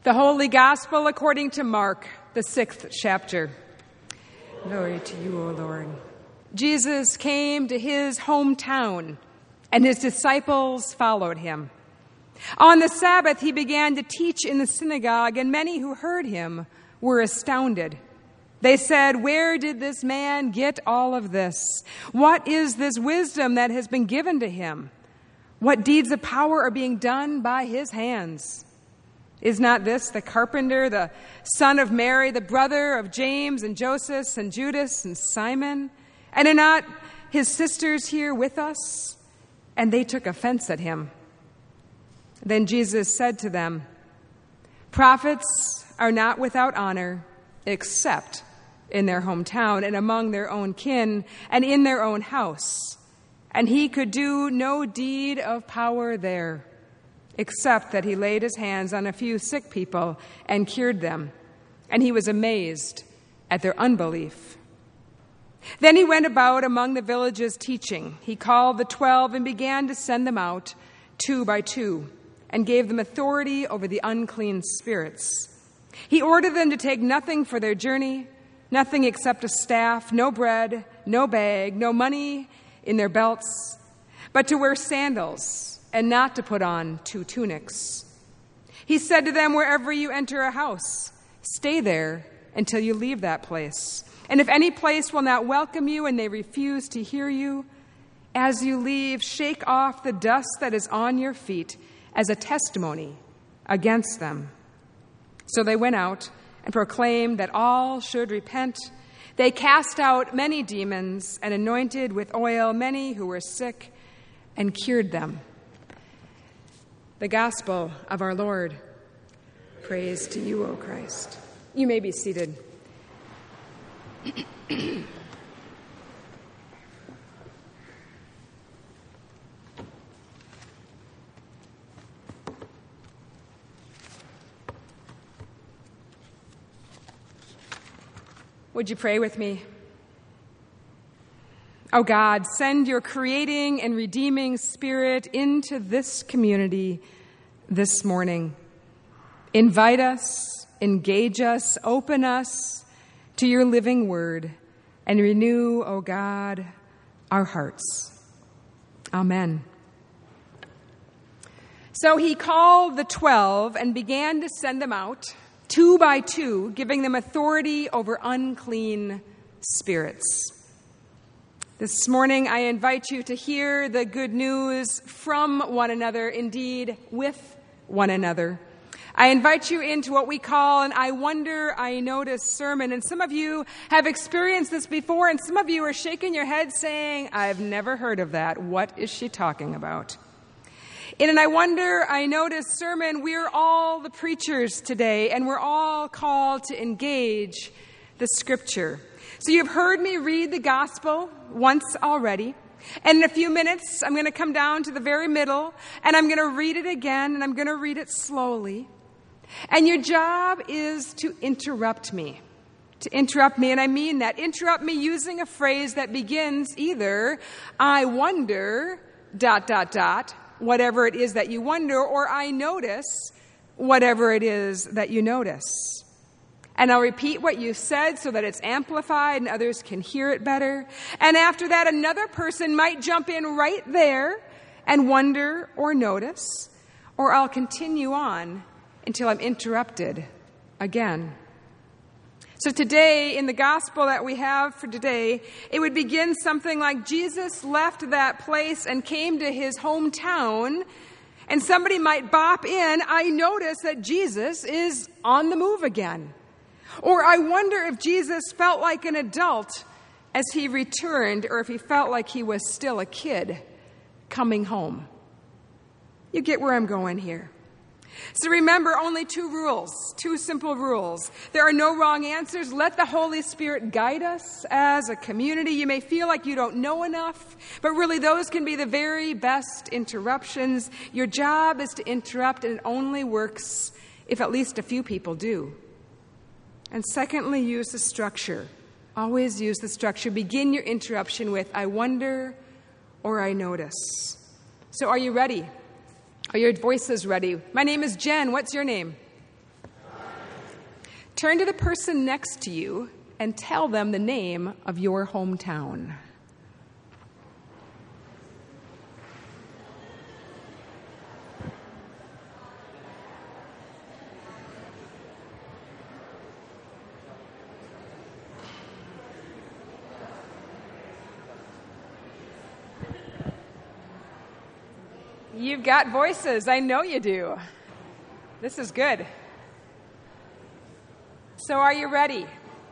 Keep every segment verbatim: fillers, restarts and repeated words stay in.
The Holy Gospel according to Mark, the sixth chapter. Glory to you, O Lord. Jesus came to his hometown, and his disciples followed him. On the Sabbath, he began to teach in the synagogue, and many who heard him were astounded. They said, "Where did this man get all of this? What is this wisdom that has been given to him? What deeds of power are being done by his hands? Is not this the carpenter, the son of Mary, the brother of James and Joseph and Judas and Simon? And are not his sisters here with us?" And they took offense at him. Then Jesus said to them, "Prophets are not without honor, except in their hometown and among their own kin and in their own house." And he could do no deed of power there, except that he laid his hands on a few sick people and cured them. And he was amazed at their unbelief. Then he went about among the villages teaching. He called the twelve and began to send them out two by two, and gave them authority over the unclean spirits. He ordered them to take nothing for their journey, nothing except a staff, no bread, no bag, no money in their belts, but to wear sandals and not to put on two tunics. He said to them, "Wherever you enter a house, stay there until you leave that place. And if any place will not welcome you and they refuse to hear you, as you leave, shake off the dust that is on your feet as a testimony against them." So they went out and proclaimed that all should repent. They cast out many demons and anointed with oil many who were sick and cured them. The Gospel of our Lord. Praise to you, O Christ. You may be seated. Would you pray with me? Oh God, send your creating and redeeming Spirit into this community this morning. Invite us, engage us, open us to your living word, and renew, oh God, our hearts. Amen. So he called the twelve and began to send them out, two by two, giving them authority over unclean spirits. This morning, I invite you to hear the good news from one another, indeed, with one another. I invite you into what we call an I Wonder, I Notice sermon. And some of you have experienced this before, and some of you are shaking your head saying, "I've never heard of that. What is she talking about?" In an I Wonder, I Notice sermon, we're all the preachers today, and we're all called to engage the Scripture. So you've heard me read the Gospel once already. And in a few minutes, I'm going to come down to the very middle, and I'm going to read it again, and I'm going to read it slowly. And your job is to interrupt me. To interrupt me, and I mean that. Interrupt me using a phrase that begins either, "I wonder," dot, dot, dot, whatever it is that you wonder, or "I notice," whatever it is that you notice. And I'll repeat what you said so that it's amplified and others can hear it better. And after that, another person might jump in right there and wonder or notice, or I'll continue on until I'm interrupted again. So today, in the gospel that we have for today, it would begin something like Jesus left that place and came to his hometown, and somebody might bop in, "I notice that Jesus is on the move again." Or I wonder if Jesus felt like an adult as he returned, or if he felt like he was still a kid coming home. You get where I'm going here. So remember, only two rules, two simple rules. There are no wrong answers. Let the Holy Spirit guide us as a community. You may feel like you don't know enough, but really those can be the very best interruptions. Your job is to interrupt, and it only works if at least a few people do. And secondly, use the structure. Always use the structure. Begin your interruption with, "I wonder," or "I notice." So are you ready? Are your voices ready? My name is Jen. What's your name? Turn to the person next to you and tell them the name of your hometown. You've got voices. I know you do. This is good. So are you ready?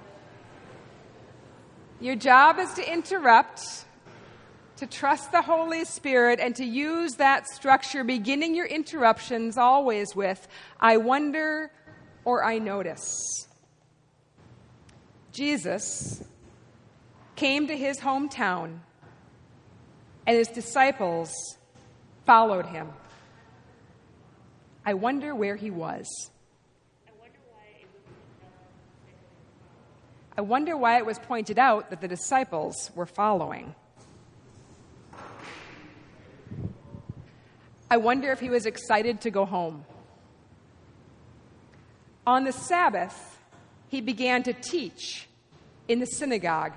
Your job is to interrupt, to trust the Holy Spirit, and to use that structure, beginning your interruptions always with, I wonder or I notice. Jesus came to his hometown, and his disciples followed him. I wonder where he was. I wonder why it was pointed out that the disciples were following. I wonder if he was excited to go home. On the Sabbath, he began to teach in the synagogue.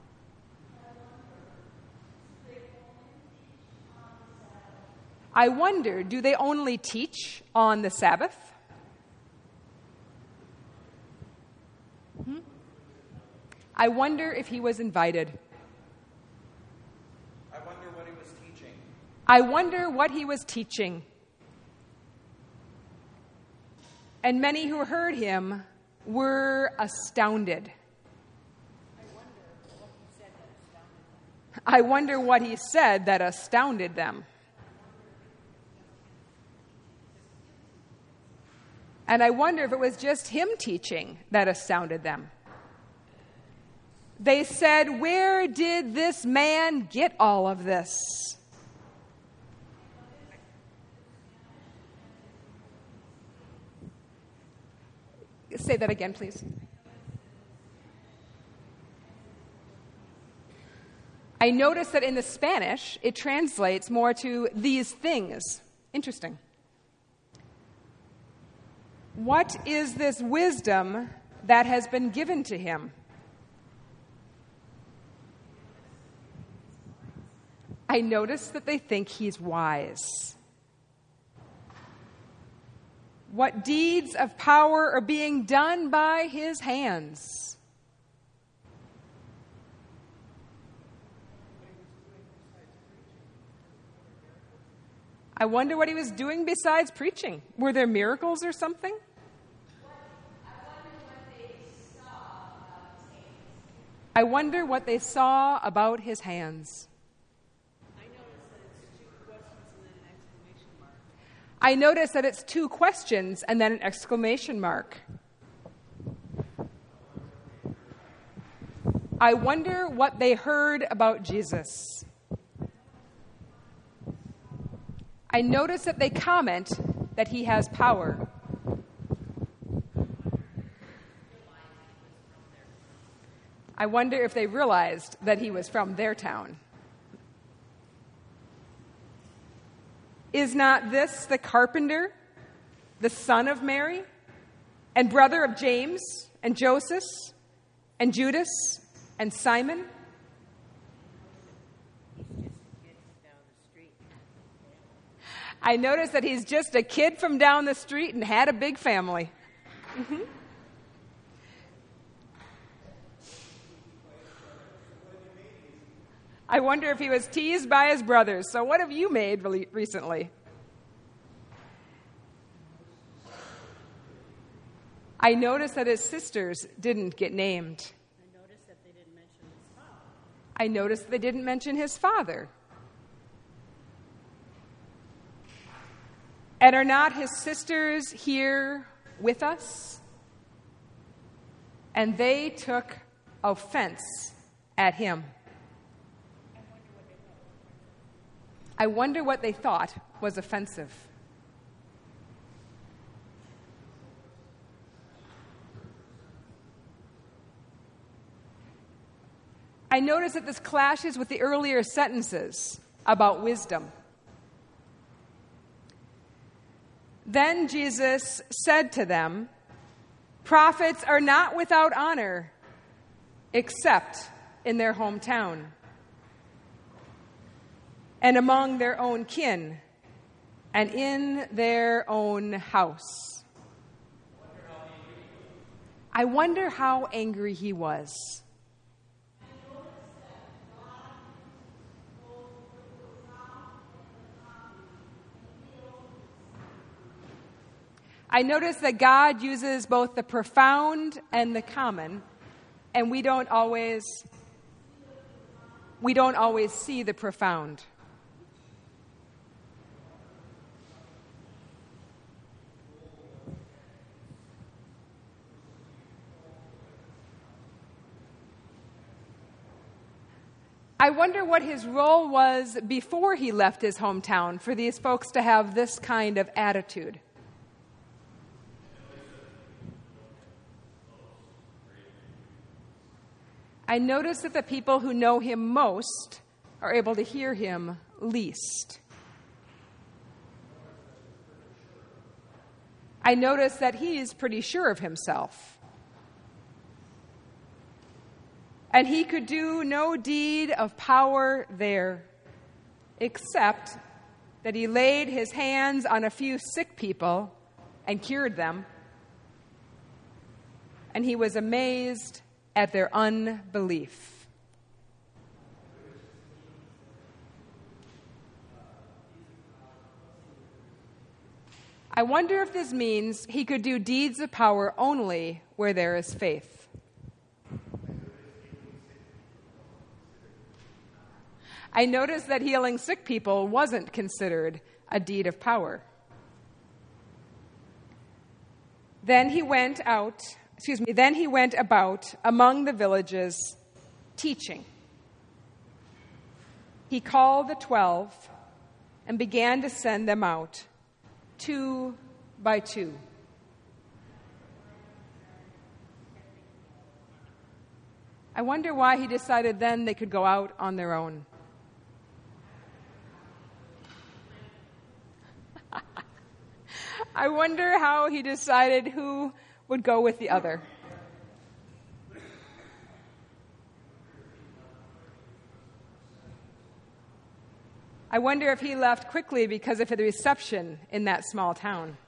I wonder, do they only teach on the Sabbath? Hmm? I wonder if he was invited. I wonder what he was teaching. I wonder what he was teaching. And many who heard him were astounded. I wonder what he said that astounded them. And I wonder if it was just him teaching that astounded them. They said, where did this man get all of this? Say that again, please. I noticed that in the Spanish, it translates more to these things. Interesting. What is this wisdom that has been given to him? I notice that they think he's wise. What deeds of power are being done by his hands? I wonder what he was doing besides preaching. Were there miracles or something? I wonder what they saw about his hands. I notice that it's two questions and then an exclamation mark. I wonder what they heard about Jesus. I notice that they comment that he has power. I wonder if they realized that he was from their town. Is not this the carpenter, the son of Mary, and brother of James, and Joseph, and Judas, and Simon? I notice that he's just a kid from down the street and had a big family. Mm-hmm. I wonder if he was teased by his brothers. So what have you made really recently? I noticed that his sisters didn't get named. I noticed that they didn't mention his father. I noticed they didn't mention his father. And are not his sisters here with us? And they took offense at him. I wonder what they thought was offensive. I notice that this clashes with the earlier sentences about wisdom. Then Jesus said to them, Prophets are not without honor, except in their hometown and among their own kin and in their own house. I wonder how angry he was. I notice that God uses both the profound and the common, and we don't always we don't always see the profound. I wonder what his role was before he left his hometown for these folks to have this kind of attitude. I notice that the people who know him most are able to hear him least. I notice that he's pretty sure of himself. And he could do no deed of power there, except that he laid his hands on a few sick people and cured them. And he was amazed at their unbelief. I wonder if this means he could do deeds of power only where there is faith. I noticed that healing sick people wasn't considered a deed of power. Then he went out Excuse me, then he went about among the villages teaching. He called the twelve and began to send them out, two by two. I wonder why he decided then they could go out on their own. I wonder how he decided who would go with the other. I wonder if he left quickly because of the reception in that small town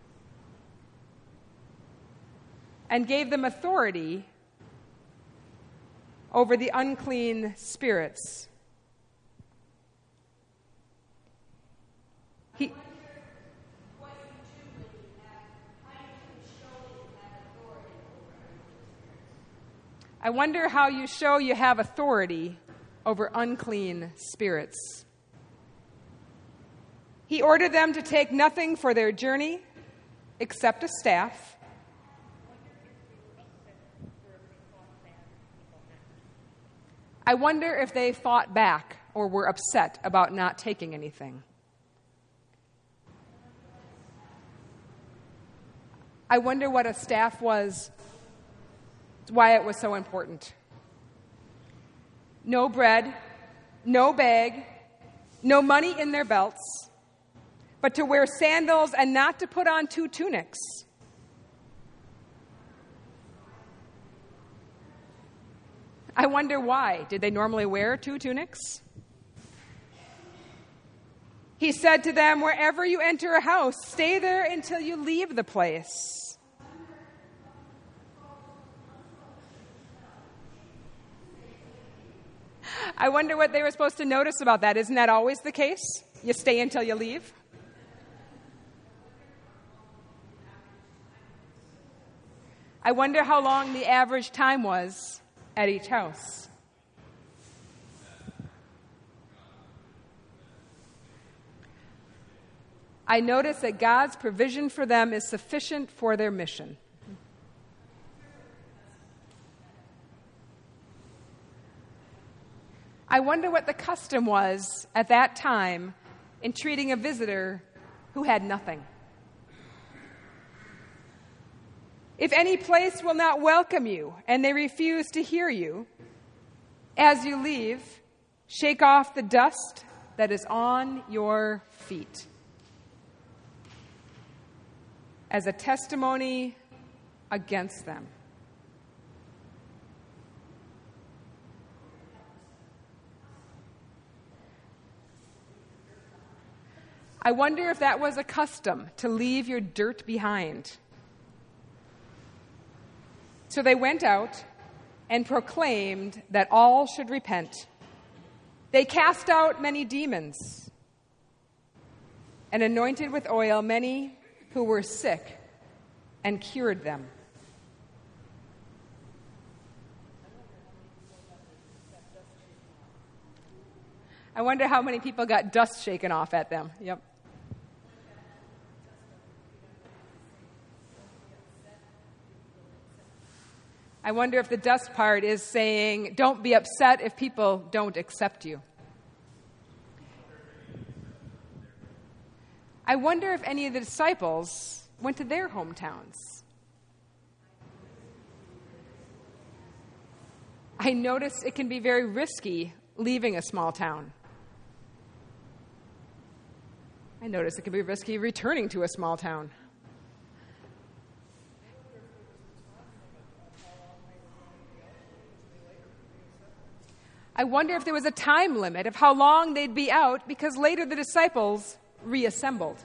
and gave them authority over the unclean spirits. He I wonder how you show you have authority over unclean spirits. He ordered them to take nothing for their journey except a staff. I wonder if they fought back or were upset about not taking anything. I wonder what a staff was, why it was so important. No bread, no bag, no money in their belts, but to wear sandals and not to put on two tunics. I wonder why. Did they normally wear two tunics? He said to them, wherever you enter a house, stay there until you leave the place. I wonder what they were supposed to notice about that. Isn't that always the case? You stay until you leave? I wonder how long the average time was at each house. I notice that God's provision for them is sufficient for their mission. I wonder what the custom was at that time in treating a visitor who had nothing. If any place will not welcome you and they refuse to hear you, as you leave, shake off the dust that is on your feet as a testimony against them. I wonder if that was a custom, to leave your dirt behind. So they went out and proclaimed that all should repent. They cast out many demons and anointed with oil many who were sick and cured them. I wonder how many people got dust shaken off at them. Yep. I wonder if the dust part is saying, don't be upset if people don't accept you. I wonder if any of the disciples went to their hometowns. I notice it can be very risky leaving a small town. I notice it can be risky returning to a small town. I wonder if there was a time limit of how long they'd be out, because later the disciples reassembled.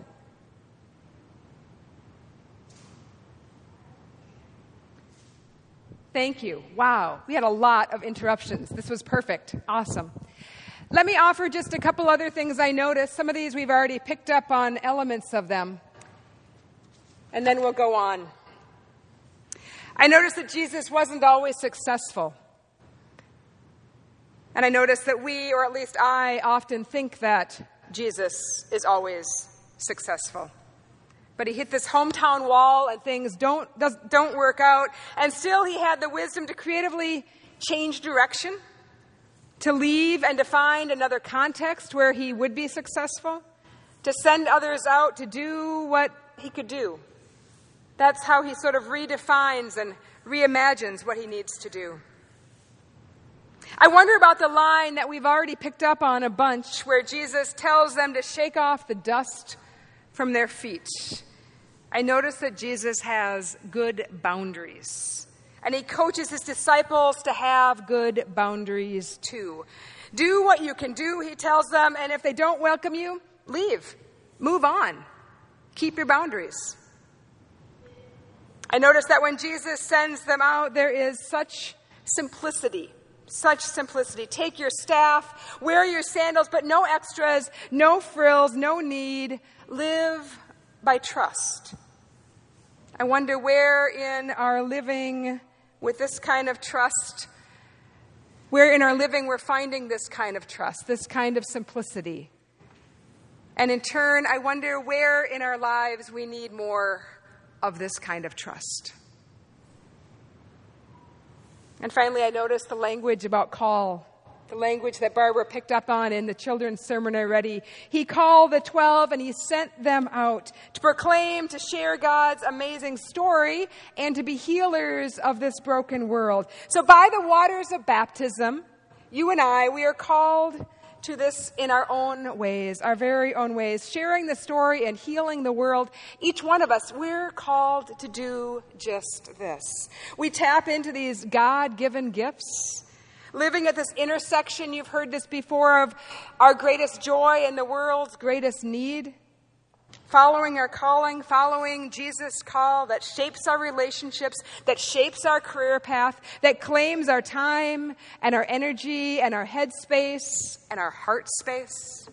Thank you. Wow. We had a lot of interruptions. This was perfect. Awesome. Let me offer just a couple other things I noticed. Some of these we've already picked up on elements of them. And then we'll go on. I noticed that Jesus wasn't always successful. And I noticed that we, or at least I, often think that Jesus is always successful. But he hit this hometown wall and things don't, does, don't work out. And still he had the wisdom to creatively change direction, to leave and to find another context where he would be successful, to send others out to do what he could do. That's how he sort of redefines and reimagines what he needs to do. I wonder about the line that we've already picked up on a bunch, where Jesus tells them to shake off the dust from their feet. I notice that Jesus has good boundaries, and he coaches his disciples to have good boundaries too. Do what you can do, he tells them, and if they don't welcome you, leave. Move on. Keep your boundaries. I notice that when Jesus sends them out, there is such simplicity. Such simplicity. Take your staff, wear your sandals, but no extras, no frills, no need. Live by trust. I wonder where in our living with this kind of trust, where in our living we're finding this kind of trust, this kind of simplicity. And in turn, I wonder where in our lives we need more of this kind of trust. And finally, I noticed the language about call, the language that Barbara picked up on in the children's sermon already. He called the twelve and he sent them out to proclaim, to share God's amazing story, and to be healers of this broken world. So by the waters of baptism, you and I, we are called to this in our own ways, our very own ways, sharing the story and healing the world. Each one of us, we're called to do just this. We tap into these God-given gifts, living at this intersection, you've heard this before, of our greatest joy and the world's greatest need. Following our calling, following Jesus' call that shapes our relationships, that shapes our career path, that claims our time and our energy and our headspace and our heart space.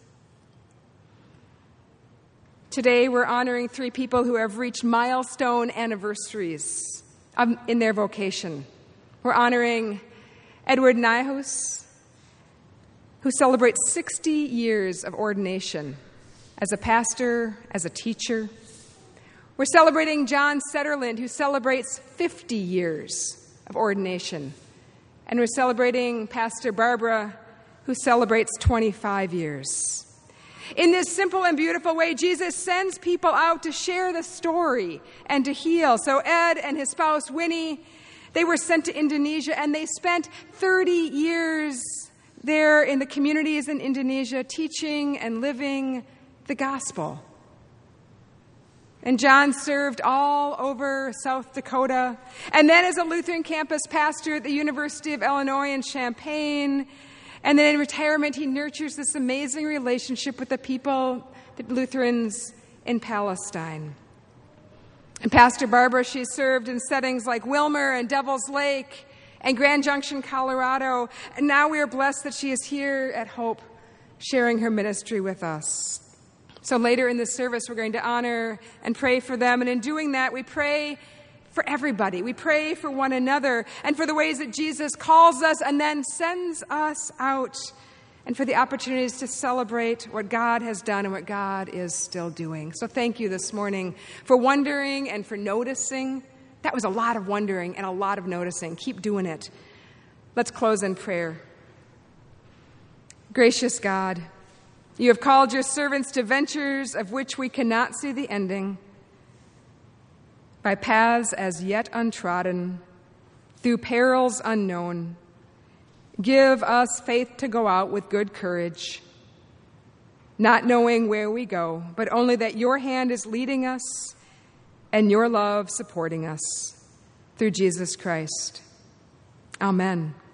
Today we're honoring three people who have reached milestone anniversaries in their vocation. We're honoring Edward Nyhus, who celebrates sixty years of ordination as a pastor, as a teacher. We're celebrating John Setterland, who celebrates fifty years of ordination. And we're celebrating Pastor Barbara, who celebrates twenty-five years. In this simple and beautiful way, Jesus sends people out to share the story and to heal. So Ed and his spouse, Winnie, they were sent to Indonesia, and they spent thirty years there in the communities in Indonesia teaching and living the gospel. And John served all over South Dakota. And then as a Lutheran campus pastor at the University of Illinois in Champaign. And then in retirement, he nurtures this amazing relationship with the people, the Lutherans in Palestine. And Pastor Barbara, she served in settings like Wilmer and Devil's Lake and Grand Junction, Colorado. And now we are blessed that she is here at Hope, sharing her ministry with us. So later in this service, we're going to honor and pray for them. And in doing that, we pray for everybody. We pray for one another and for the ways that Jesus calls us and then sends us out, and for the opportunities to celebrate what God has done and what God is still doing. So thank you this morning for wondering and for noticing. That was a lot of wondering and a lot of noticing. Keep doing it. Let's close in prayer. Gracious God, you have called your servants to ventures of which we cannot see the ending, by paths as yet untrodden, through perils unknown. Give us faith to go out with good courage, not knowing where we go, but only that your hand is leading us and your love supporting us. Through Jesus Christ. Amen.